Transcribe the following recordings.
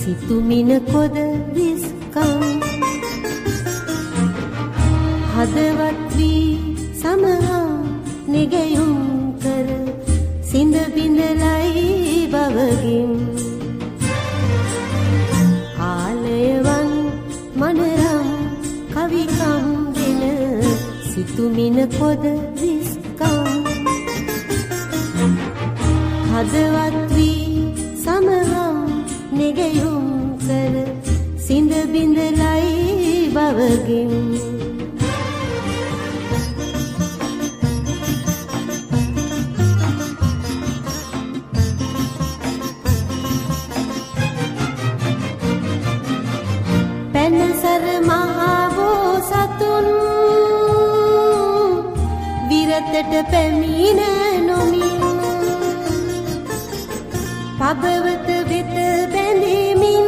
සිතුමින කොද විස්කම් හදවත් වී සමහා නෙගයුම් කර සිඳ බිඳලයි බවගින් ආලයවන් මනරම් කවිකම් දෙන සිතුමින කොද විස්කම් හදවත් වී සමහා නෙගයුම් කර සිඳ බිඳලයි බවගින් පැනසර මහා බෝසතුන් විරතට පැමිණ නොමින් පබවත වෙත බැඳෙමින්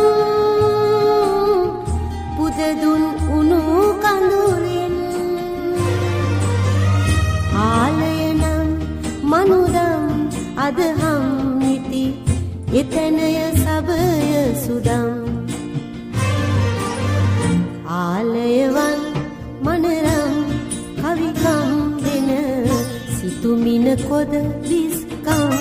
පුදදුන් උණු කඳුලෙන් ආලයනම් මනුදම් අදහම් නිති එතනය සබය සුදම් ආලයවන් මනරම් කවිකම් දෙන සිතුමින කොද විස්කම්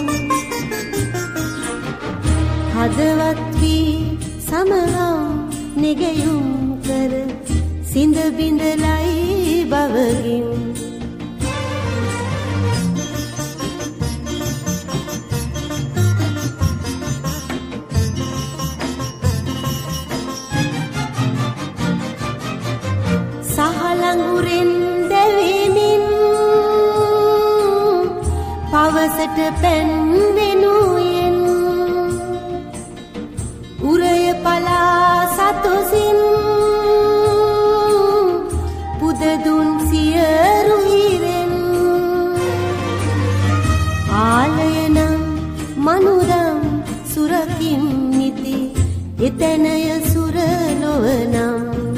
හදවත් වී සමහා නෙගයුම් කර සිඳ බිඳලයි බවගින් සහලඟුරෙන් දැවෙමින් පවසට පැන් වෙනුයෙන් උරය පලා සතොසින් පුදදුන් සියරු හිරෙන් ආලයනම් මනුදම් සුරකින් නිති එතනය සුරලොවනම්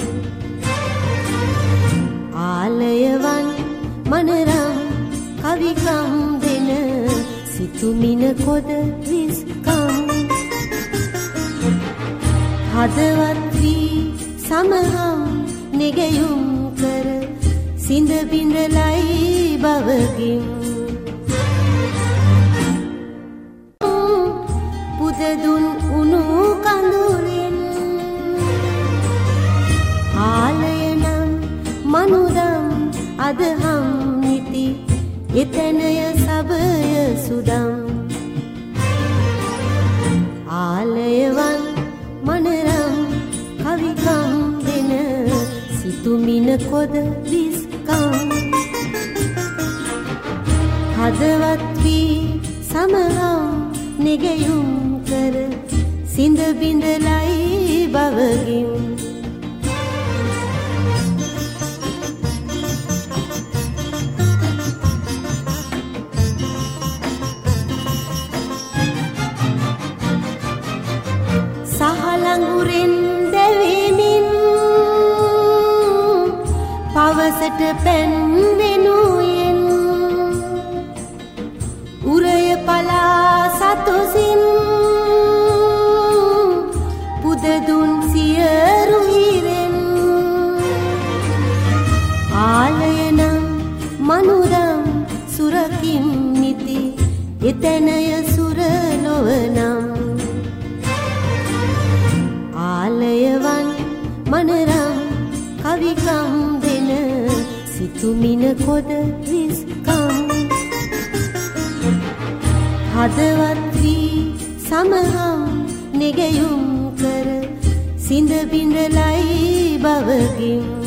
ආලයවන් මනරම් කවිකම් දෙන සිතුමින කොද විස්කම් හදවත් වී සමහා නෙගයුම් කර සිඳ බිඳලයි බවගින් පුදදුන් උණු කඳුලෙන් ආලයනම් මනුදම් අදහම් නිති එතනය සබය සුදම් ආලයවන් මනරම් කවිකම් දෙන සිතුමින කොද විස්කම් හදවත් වී සමහා නෙගයුම් කර සිඳ බිඳලයි බවගින් සහලඟුරෙන් දැවෙමින් පවසට පැන් වෙනුයෙන් උරය පලා සතොසින් පුදදුන් සියරු හිරෙන් ආලයනම් මනුදම් සුරකින් නිති එතනය සුරලොවනම් ආලයවන් මනරම් කවිකම් දෙන සිතුමින කොද විස්කම් හදවත් වී සමහා නෙගයුම් කර සිඳ බිඳලයි බවගින්